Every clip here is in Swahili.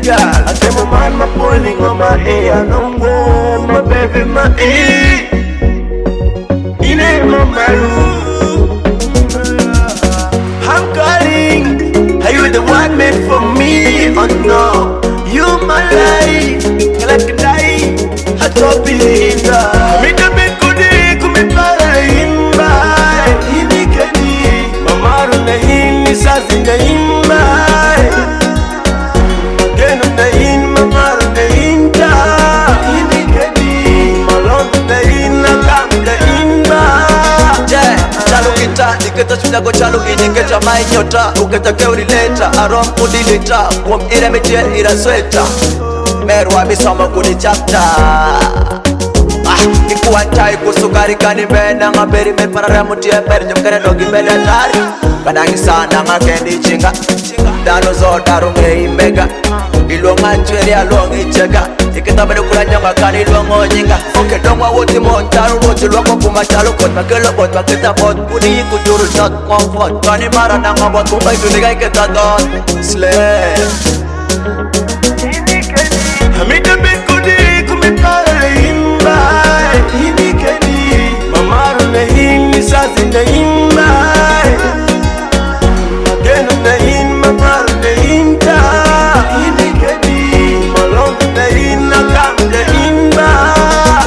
girl. I say my man, my pulling on my ear. No more, my baby, my ear. In my room, I'm calling. Are you the one made for me? Oh no, you my life. Like a die, I don't believe that. Me the big goodie, come and play in by. Ini kadi, mama run the in, misas in the in by. Again on the in, mama run the in da. Ini kadi, malon the in, nakam the in by. Yeah, chalo kita, niketa chunya go chalo ini kecha mai nyota. Uketa keuri leta, arom udilita. Wom ira metia ira sweta. Merwa bisoma kuni chapter. Ikuantai kusukari kani bena ngaberi me parara mutia per jomkere dogi bela tari. Kanangi sana ngakendi chinga. Dano zo darunge imega. Ilonga nchweri alongi chega. Ikita bade kulanya ngakani ilongo nyinga. Oke dongwa wote montaru wote lwako kumachalo kot. Makelo bot makita bot kuni kujuru shot comfort. Kani mara nanga bot kumbai tuniga ikita dot. Slay. Me the big goodie, come and play in by. Ini kadi, mama run the in, misas in the in by. Again on the in, mama run the in da. Ini kadi, malong the in, nakam the in by.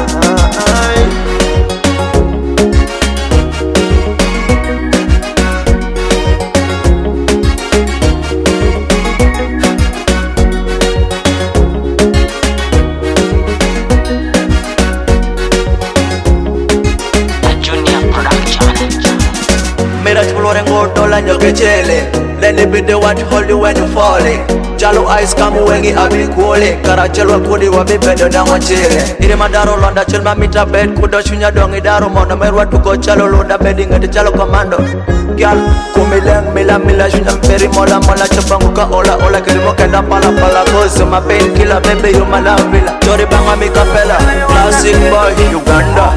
Mira chulo rengo dola nyoke chele. Let it be the one to hold you when you falling. Jalo eyes kamu wengi abi kuole. Karachelo kudi wa bibedo na wachele. Ire madaro londa chelma mita bed kudo shunya dongi daro mona merwa tuko chalo londa bedding ati chalo commando. Gyal kumileng mila shunya mperi mola chapangu ka ola kelimo kenda pala gozo my pain killer baby you my love villa. Tori banga mi kapela. Classic boy Uganda.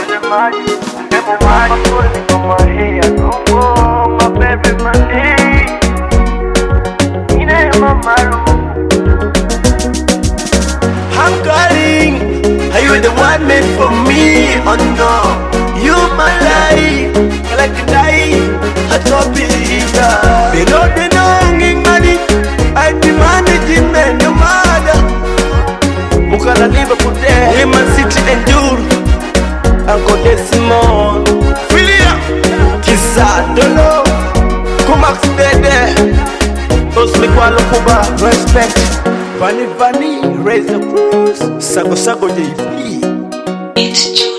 I'm calling. Are you the one made for me? Oh no, you my life. Like a die, I don't believe that. They don't money. I demand it in the mother. Mukala live up there. Human city endure. Uncle Desmond, William, Kisa, Dono, Kumax Dede, Osmikwalo Kuba, respect, Vani, raise the cruise, Sago JP. It's